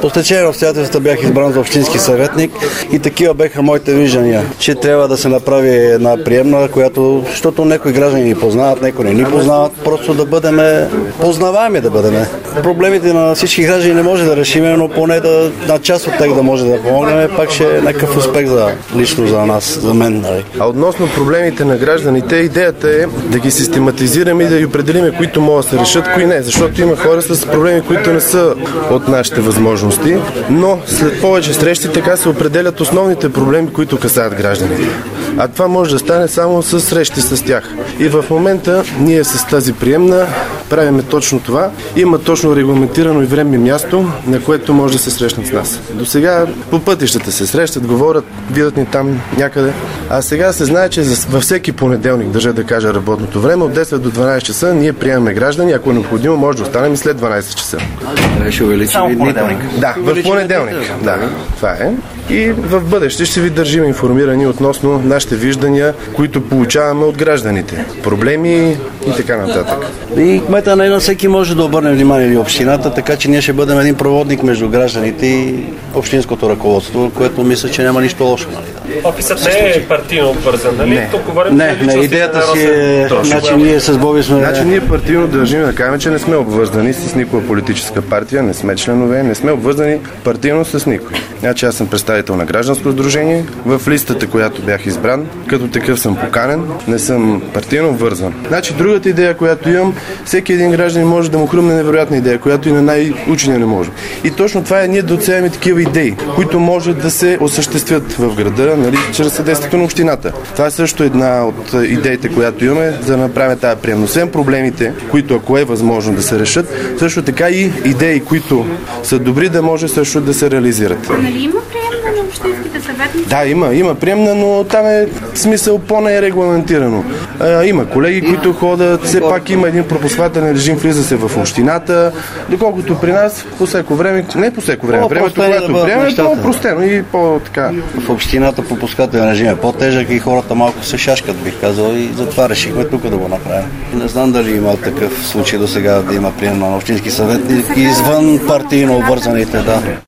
По стечение на обстоятелствата бях избран за общински съветник и такива беха моите виждания, че трябва да се направи една приемна, която, защото някои граждани ни познават, някои не ни познават, просто да бъдем познаваеми да бъдем. Проблемите на всички граждани не може да решим, но поне на част от тях да може да помогнем, пак ще е някакъв успех лично за нас, за мен. А относно проблемите на гражданите, идеята е да ги систематизираме и да ги определиме, които могат да се решат, кои не. Защото има хора с проблеми, които не са от нашите възможности, но след повече срещи така се определят основните проблеми, които касаят гражданите. А това може да стане само с срещи с тях. И в момента ние с тази приемна правиме точно това. Има точно регламентирано и време и място, на което може да се срещнат с нас. До сега по пътищата се срещат, говорят, видят ни там някъде. А сега се знае, че във всеки понеделник, държа да кажа работното време, от 10 до 12 часа ние приемаме граждани, ако е необходимо, може да останем и след 12 часа. Ще увеличим и понеделник. Да, в понеделник. Да, това е. И в бъдеще ще ви държим информирани относно нашите виждания, които получаваме от гражданите. Проблеми и така нататък. И кмета на всеки може да обърне внимание или общината, така че ние ще бъдем един проводник между гражданите и общинското ръководство, което мисля, че няма нищо лошо. Офисът не е партийно обвързан, нали? Не, идеята си е, значи ние с Боби сме... Значи ние партийно държим да кажем, че не сме обвързани с никоя политическа партия, не сме членове, не сме обвързани партийно с никой. Значи аз съм представител на гражданско сдружение. В листата, която бях избран, като такъв съм поканен, не съм партийно обвързан. Значи другата идея, която имам, всеки един гражданин може да му хрумне невероятна идея, която и на най-учения не може. И точно това е ние да отсеяме такива идеи, които може да се осъществят в града, нали, чрез съдействието на общината. Това е също една от идеите, която имаме, за да направим тази приемна. Освен проблемите, които ако е възможно да се решат, също така и идеи, които са добри, да може също да се реализират. Нали има приемна на общинските съветници? Да, има приемна, но там е смисъл по-не е регламентирано. Има колеги, които ходят, все пак има един пропускателен режим, влиза се в общината, доколкото при нас по всяко време, не по всяко време, времето, когато приемаме, е по-простено и по-така. В общината пропускателен режим е по-тежък и хората малко се шашкат, бих казал, и затова решихме тук да го направим. Не знам дали има такъв случай до сега да има приемна на общински съветник извън партийно обвързаните, да.